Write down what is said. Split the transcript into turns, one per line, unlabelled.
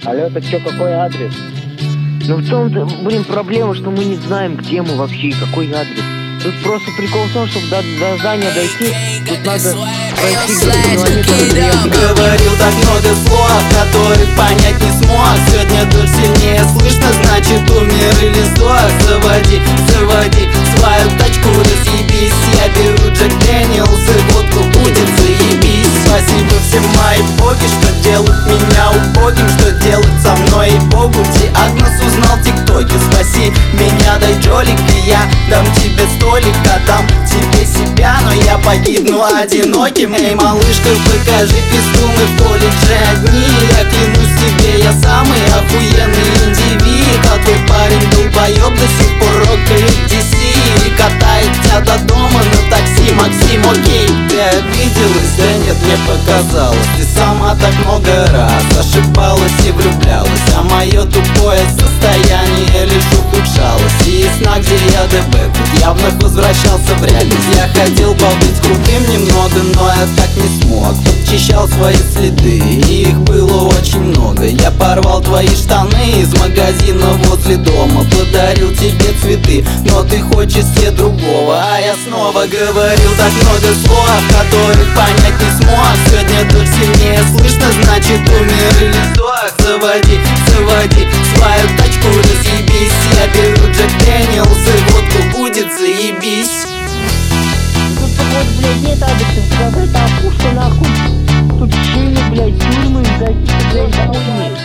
Алло, так что, какой адрес?
Ну в том-то, блин, проблема, что мы не знаем, где мы вообще и какой адрес. Тут просто прикол в том, чтобы до здания дойти, тут надо пройти километр.
Говорил так много слов, которых понять не смог. Сегодня дождь сильнее слышно, значит умер или сдох. Заводи свою тачку, разъебись. Я беру Джек Дэниелс и водку, будет заебись. Спасибо всем мои боги, что делают меня убогим, что делают со мной и Богу. Диагноз узнал в ТикТоке. Спаси меня, дай джолик, и я дам тебе столик, отдам тебе себя, но я погибну одиноким. Эй, малышка, покажи писту, мы в колледже одни. Я клянусь тебе, я самый охуенный индивид. А твой парень долбоёб до сих пор рокает DC и катает тебя до дома на такси. Максим, окей, ты обиделась? Да нет, мне показалось. Ты сама так много раз ошибалась и влюблялась, а мое тупое состояние лишь ухудшалось. И из сна, где я ДБ, тут я вновь возвращался в реальность. Я хотел побыть крутым немного, но я так не смог. Подчищал свои следы, и их было очень много. Я порвал твои штаны из магазина возле дома, подарил тебе цветы, но ты хочешь себе другого. А я снова говорил так много слов, которых понять не смог. Сегодня дождь сильнее слышно, значит умер или сдох. Заводи свою тачку, разъебись. Я беру Джек Дэниелс и водку, будет заебись.
Тут вот, блядь, нет адреса, какая-то опушка нахуй. Тут шины, блядь, тюрьмы, какие-то, блядь, домой.